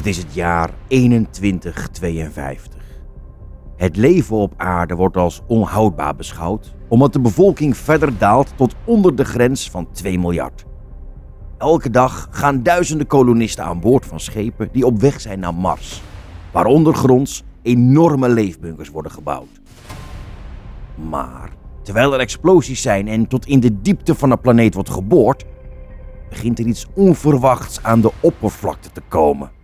Het is het jaar 2152. Het leven op aarde wordt als onhoudbaar beschouwd, omdat de bevolking verder daalt tot onder de grens van 2 miljard. Elke dag gaan duizenden kolonisten aan boord van schepen die op weg zijn naar Mars, waar ondergronds enorme leefbunkers worden gebouwd. Maar terwijl er explosies zijn en tot in de diepte van de planeet wordt geboord, begint er iets onverwachts aan de oppervlakte te komen.